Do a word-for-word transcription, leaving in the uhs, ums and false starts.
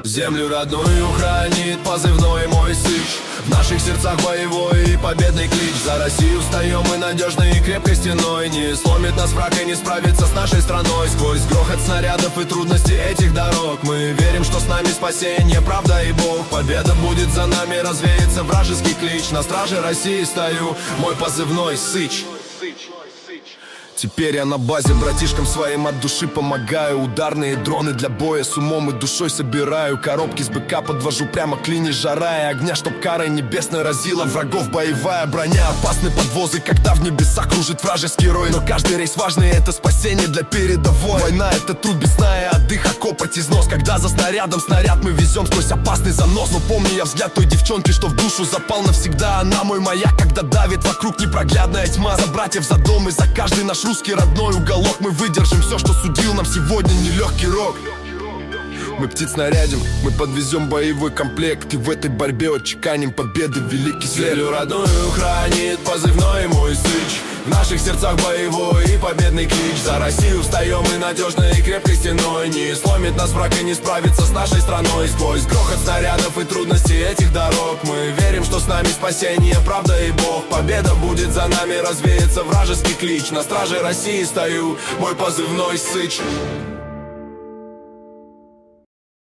Землю родную хранит позывной мой Сыч. В наших сердцах боевой и победный клич. За Россию встаем мы надежной и крепкой стеной. Не сломит нас враг и не справится с нашей страной. Сквозь грохот снарядов и трудности этих дорог мы верим, что с нами спасение, правда и Бог. Победа будет за нами, развеется вражеский клич. На страже России стою, мой позывной Сыч. Теперь я на базе братишкам своим от души помогаю. Ударные дроны для боя с умом и душой собираю. Коробки с БК подвожу прямо к линии жара и огня, чтоб карой небесной разила врагов боевая броня. Опасны подвозы, когда в небесах кружит вражеский рой. Но каждый рейс важный, это спасение для передовой. Война — это труд без сна и отдыха, копоть, износ. Когда за снарядом снаряд мы везем сквозь опасный занос. Но помню я взгляд той девчонки, что в душу запал навсегда. Она мой маяк, когда давит вокруг непроглядная тьма. За братьев, за дом и за каждый наш русский родной уголок. Мы выдержим все, что судил нам сегодня нелегкий рок. Мы птиц нарядим, мы подвезем боевой комплект. И в этой борьбе отчеканим победы великий след. Землю родную хранит позывной мой Сыч. В наших сердцах боевой и победный клич. За Россию встаем мы надежной и крепкой стеной. Не сломит нас враг и не справится с нашей страной. Сквозь грохот снарядов и трудности этих дорог мы верим, что с нами спасение, правда и Бог. Победа будет за нами, развеется вражеский клич. На страже России стою, мой позывной Сыч.